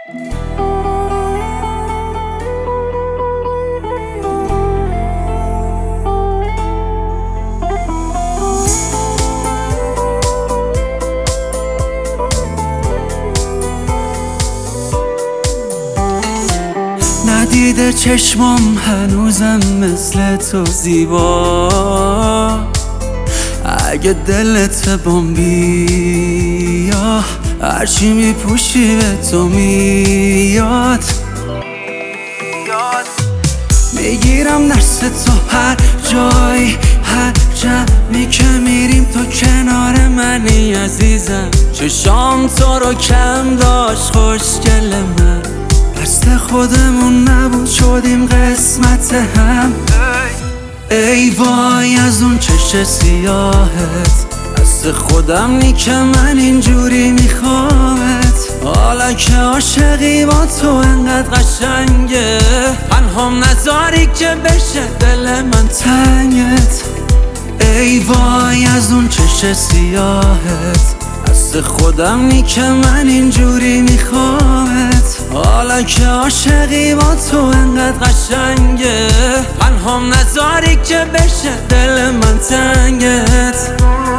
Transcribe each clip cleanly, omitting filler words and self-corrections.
ندیده چشمام هنوزم مثل تو زیبا. اگه دلت بامبیا هرچی میپوشی به تو میاد. میگیرم دست تو هر جایی، هر جمعی که میریم تو کنار منی عزیزم. چشام تو رو کم داشت خوشگل من، دست خودمون نبود شدیم قسمت هم. ای وای از اون چشم سیاهت، دست خودم نی که من اینجوری میخوامت. حالا که عاشقی با تو انقدر قشنگه، پنهام نذاری که بشه دل من تنگت. ای وای از اون چشم سیاهت، دست خودم نی که من اینجوری میخوامت. حالا که عاشقی با تو انقدر قشنگه، پنهام نذاری که بشه دل من تنگت.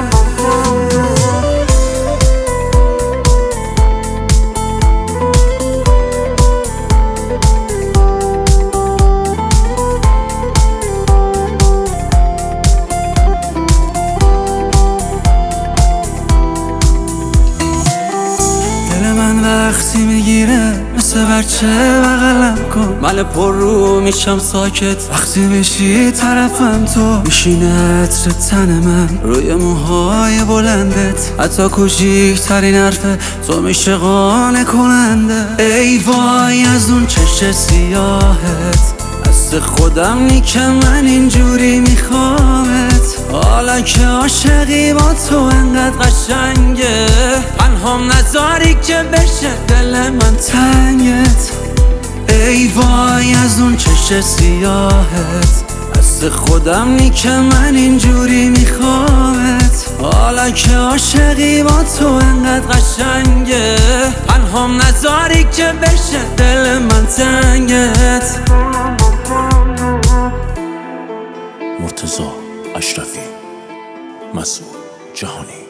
وقتی میگیره مثل بچه بغلم کن، من پر رو میشم ساکت وقتی بشی طرفم. تو میشینه عطر تن من روی موهای بلندت، حتی کوچیکترین حرفه تو میشه قانع کننده. ای وای از اون چشم سیاهت، دست خودم نی که من اینجوری میخوامت. حالا که عاشقی با تو انقدر قشنگه، پنهام نذاری که بشه دل من تنگت. ای وای از اون چشم سیاهت، دست خودم نی که من اینجوری میخوامت. حالا که عاشقی با تو انقدر قشنگه، پنهام نذاری که بشه دل من تنگت. مرتضی اشرفی، مسعود جهانی.